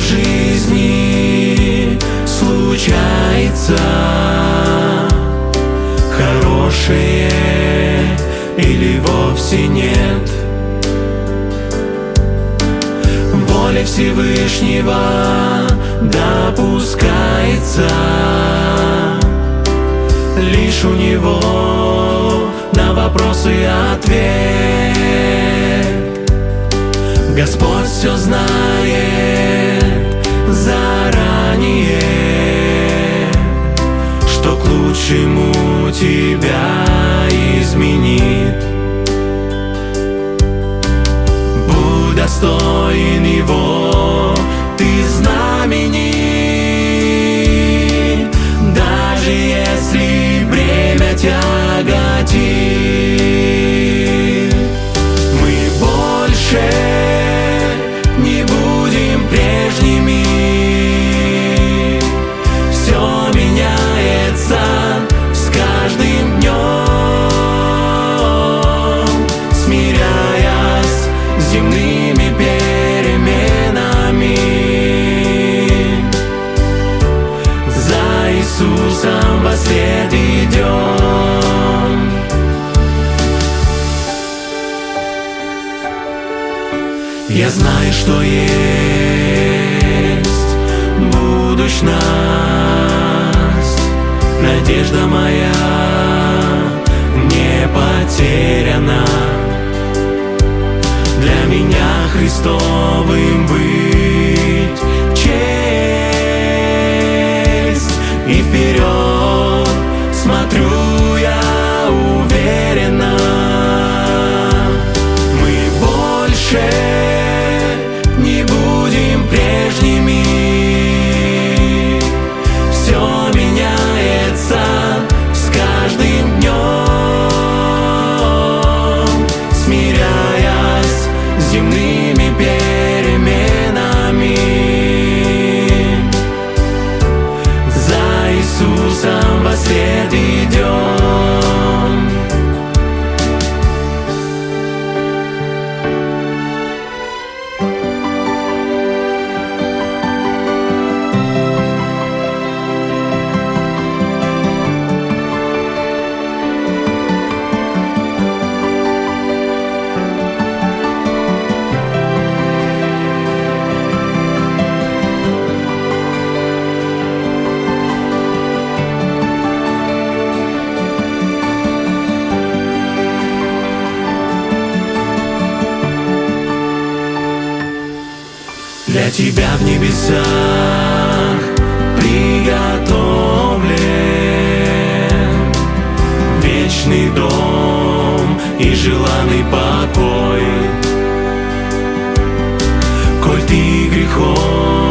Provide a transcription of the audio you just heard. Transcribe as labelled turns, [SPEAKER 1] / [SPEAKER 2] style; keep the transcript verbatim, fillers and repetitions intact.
[SPEAKER 1] в жизни случается, хорошее или вовсе нет. Воля Всевышнего допускается, лишь у Него на вопросы ответ. Господь все знает заранее, что к лучшему тебя изменит. Будь достоин Его, ты знаменит, даже если бремя тяготит. Мы больше не будем прежними, все меняется с каждым днем, смиряясь с земными переменами. За Иисусом вослед идем. Я знаю, что есть будущность, надежда моя не потеряна. Для меня Христовым быть честь, и вперед смотрю я уверенно. Мы больше не будем прежними, все меняется с каждым днем, смиряясь с земными переменами. За Иисусом вослед идем. Для тебя в небесах приготовлен вечный дом и желанный покой. Коль ты грехом